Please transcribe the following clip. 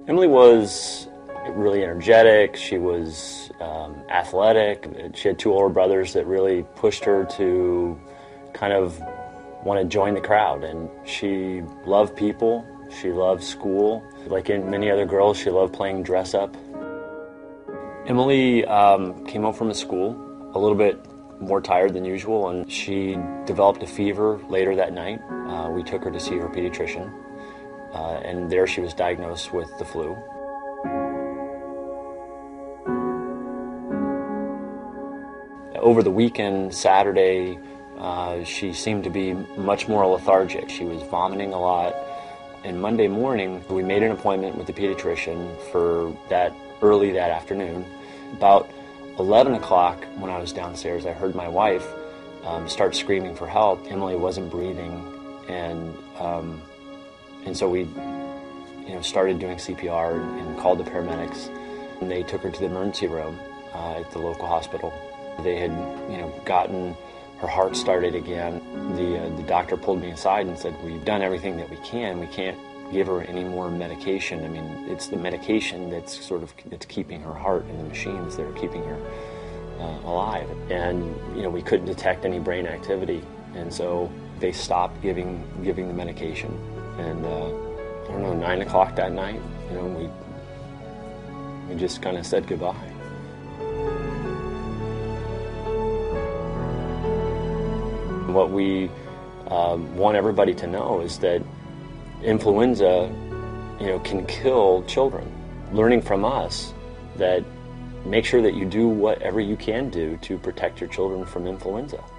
Emily was really energetic. She was athletic. She had two older brothers that really pushed her to kind of want to join the crowd. And she loved people. She loved school. Like in many other girls, she loved playing dress up. Emily came home from school a little bit more tired than usual, and she developed a fever later that night. We took her to see her pediatrician, and there she was diagnosed with the flu. Over the weekend, Saturday, she seemed to be much more lethargic. She was vomiting a lot. And Monday morning, we made an appointment with the pediatrician for that early that afternoon. About 11 o'clock, when I was downstairs, I heard my wife start screaming for help. Emily wasn't breathing, and so we started doing CPR and called the paramedics. And they took her to the emergency room at the local hospital. They had gotten her heart started again. The doctor pulled me aside and said, "We've done everything that we can. We can't give her any more medication. I mean, it's the medication that's it's keeping her heart, and the machines that are keeping her alive." And we couldn't detect any brain activity, and so they stopped giving the medication. And I don't know, 9 o'clock that night, we just kind of said goodbye. What we want everybody to know is that influenza, can kill children. Learning from us that make sure that you do whatever you can do to protect your children from influenza.